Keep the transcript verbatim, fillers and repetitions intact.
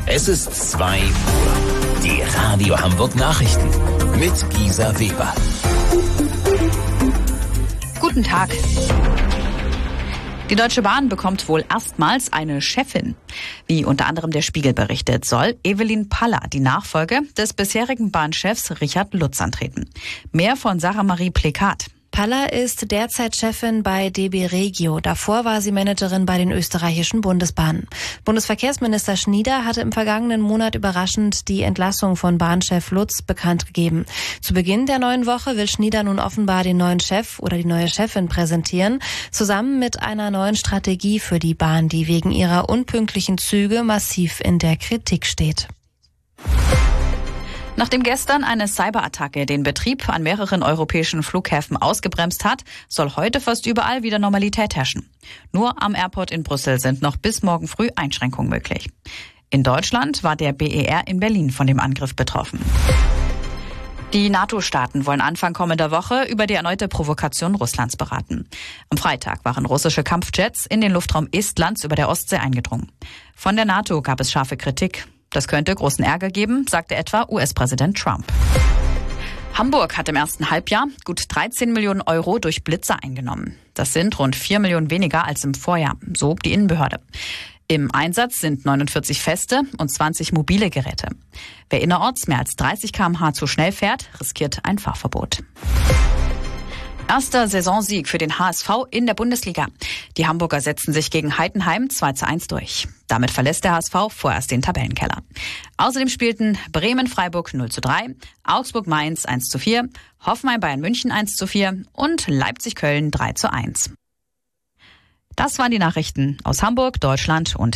Es ist zwei Uhr. Die Radio Hamburg Nachrichten mit Gisa Weber. Guten Tag. Die Deutsche Bahn bekommt wohl erstmals eine Chefin. Wie unter anderem der Spiegel berichtet, soll Evelyn Paller die Nachfolge des bisherigen Bahnchefs Richard Lutz antreten. Mehr von Sarah Marie Plekat. Paller ist derzeit Chefin bei D B Regio. Davor war sie Managerin bei den österreichischen Bundesbahnen. Bundesverkehrsminister Schnieder hatte im vergangenen Monat überraschend die Entlassung von Bahnchef Lutz bekannt gegeben. Zu Beginn der neuen Woche will Schnieder nun offenbar den neuen Chef oder die neue Chefin präsentieren, zusammen mit einer neuen Strategie für die Bahn, die wegen ihrer unpünktlichen Züge massiv in der Kritik steht. Nachdem gestern eine Cyberattacke den Betrieb an mehreren europäischen Flughäfen ausgebremst hat, soll heute fast überall wieder Normalität herrschen. Nur am Airport in Brüssel sind noch bis morgen früh Einschränkungen möglich. In Deutschland war der B E R in Berlin von dem Angriff betroffen. Die NATO-Staaten wollen Anfang kommender Woche über die erneute Provokation Russlands beraten. Am Freitag waren russische Kampfjets in den Luftraum Estlands über der Ostsee eingedrungen. Von der NATO gab es scharfe Kritik. Das könnte großen Ärger geben, sagte etwa U S-Präsident Trump. Hamburg hat im ersten Halbjahr gut dreizehn Millionen Euro durch Blitzer eingenommen. Das sind rund vier Millionen weniger als im Vorjahr, so die Innenbehörde. Im Einsatz sind neunundvierzig feste und zwanzig mobile Geräte. Wer innerorts mehr als dreißig Kilometer pro Stunde zu schnell fährt, riskiert ein Fahrverbot. Erster Saisonsieg für den H S V in der Bundesliga. Die Hamburger setzen sich gegen Heidenheim zwei zu eins durch. Damit verlässt der H S V vorerst den Tabellenkeller. Außerdem spielten Bremen-Freiburg null zu drei, Augsburg-Mainz eins zu vier, Hoffenheim-Bayern-München eins zu vier und Leipzig-Köln drei zu eins. Das waren die Nachrichten aus Hamburg, Deutschland und